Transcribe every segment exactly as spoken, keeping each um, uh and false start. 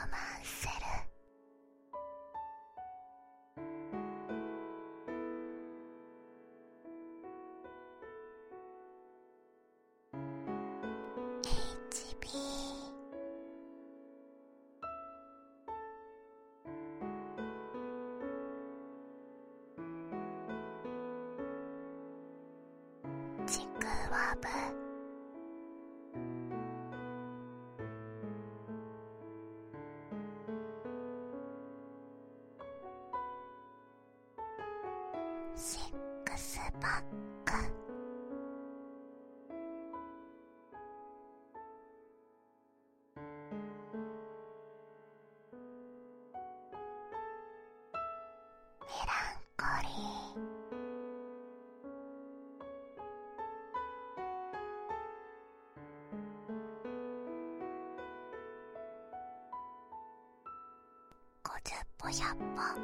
マンセルエイチビーちくわぶシックスパックメランコリーごじゅっぽひゃっぽ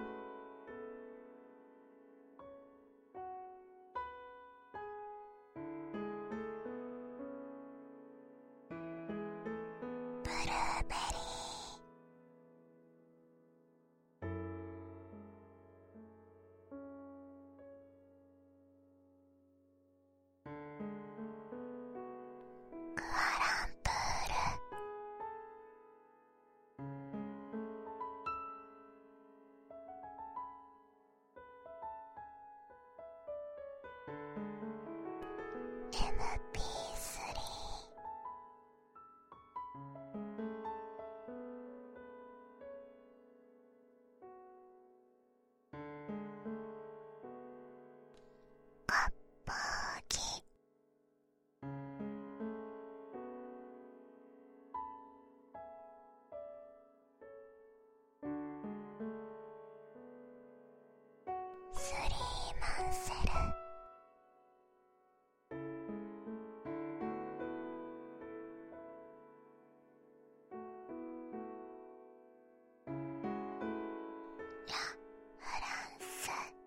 ブルーベリーグアランプールエムピースリー カッパーギスリーマンセルラ・フランス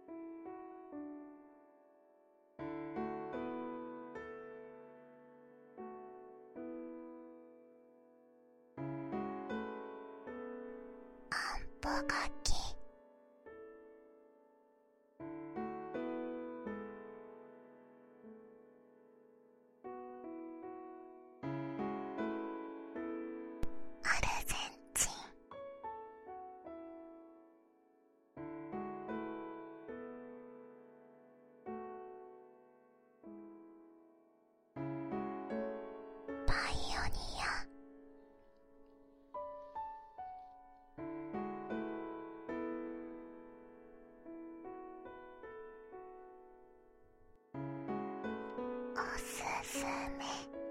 アンポガキアルゼンチンパイオニアおすすめ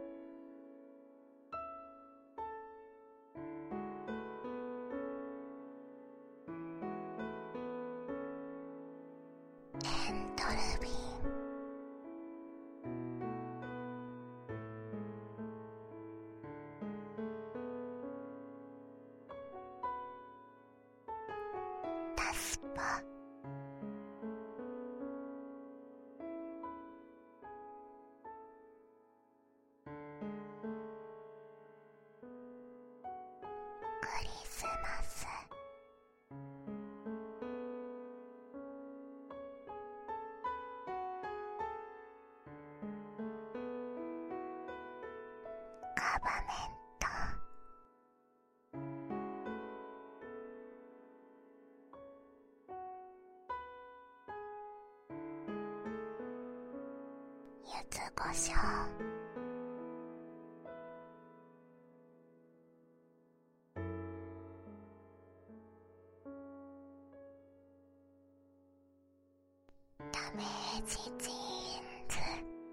エンドルビンタスパクリスマスガバメント柚子胡椒ダメージジーンズ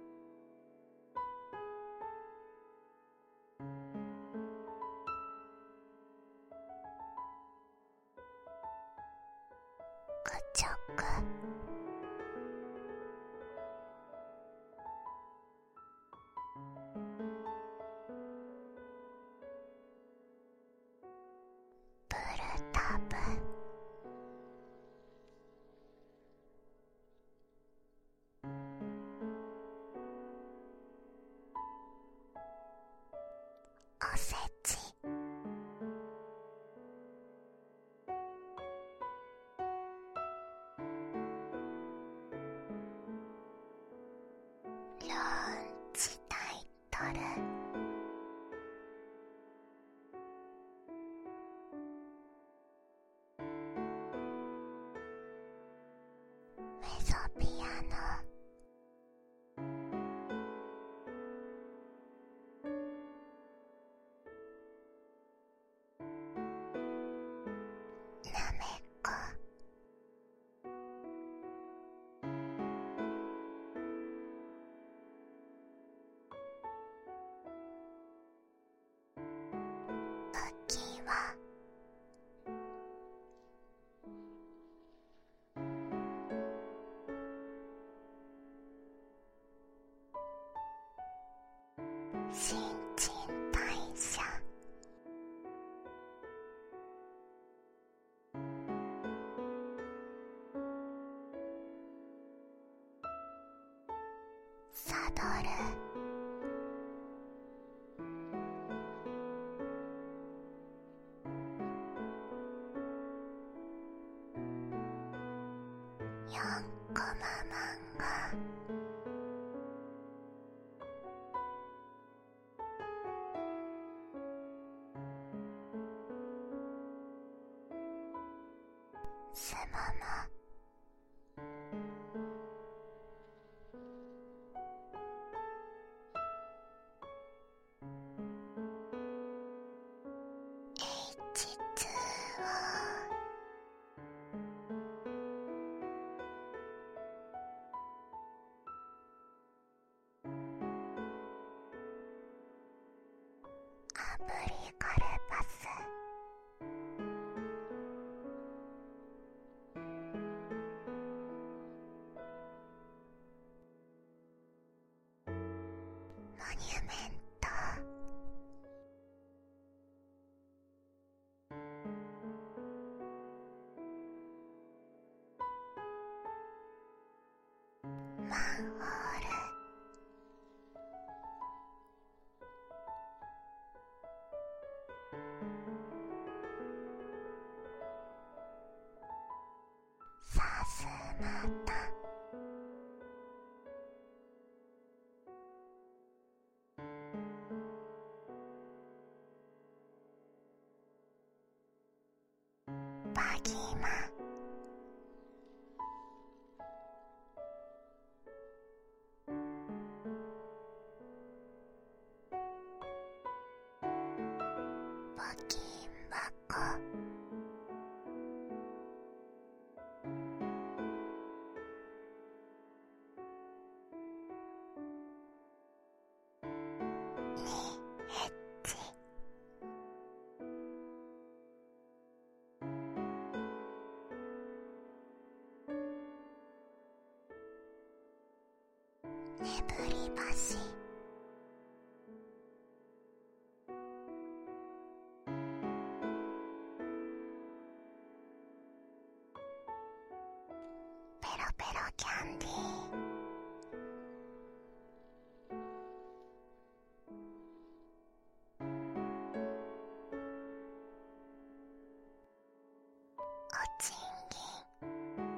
クチョクプルタブおせちよんコマ漫画すももエイチツーオーアブリカルパスモニュメントマンホールさすまたバギマ募金箱にエッチ眠り橋ペロペロキャンディーおちんぎん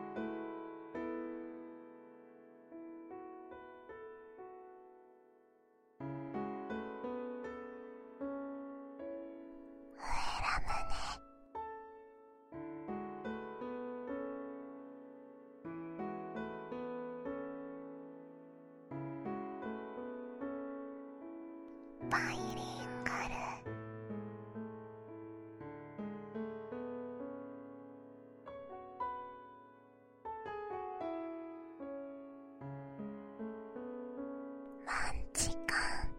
ウエラムネバイリンガルマンチカン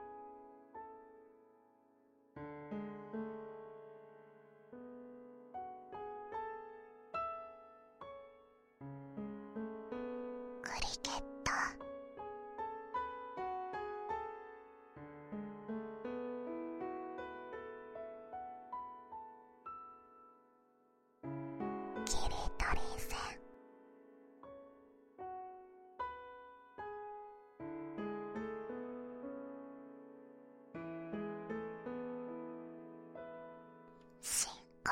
クリケットキリトリ線進行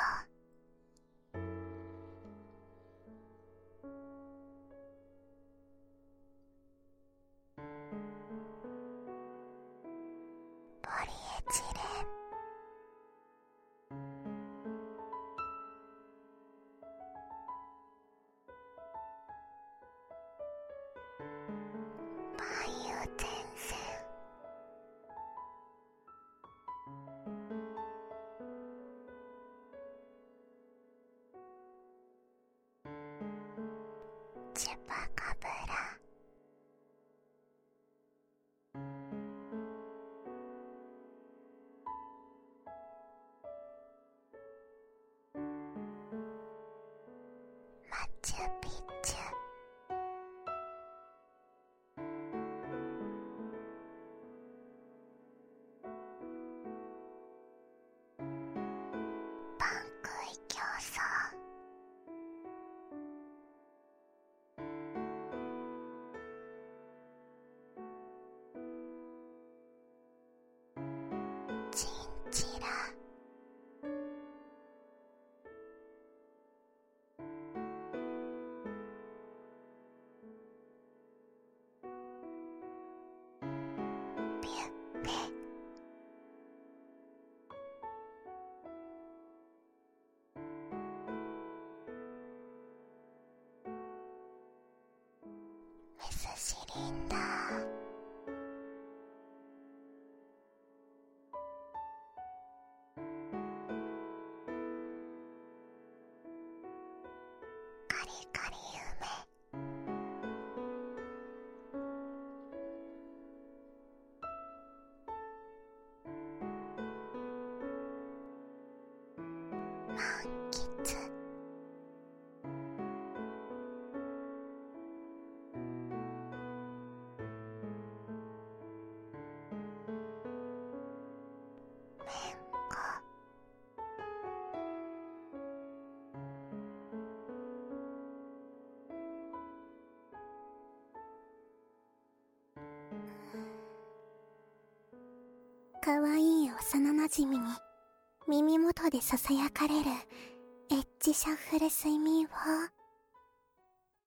ポリエチレンバイオテンセンチュパカブラマチュピチュパン食い競争しりんだ。カリカリ梅、満喫、めんこ、かわいい幼なじみに耳元でささやかれるエッジシャッフル睡眠法。